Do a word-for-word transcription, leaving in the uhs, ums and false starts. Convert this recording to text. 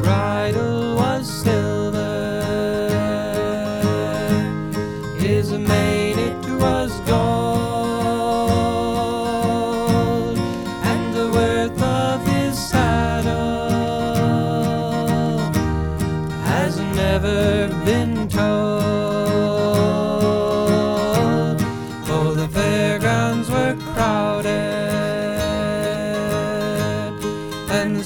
bridle was silver, his mane it was gold, and the worth of his saddle has never been told.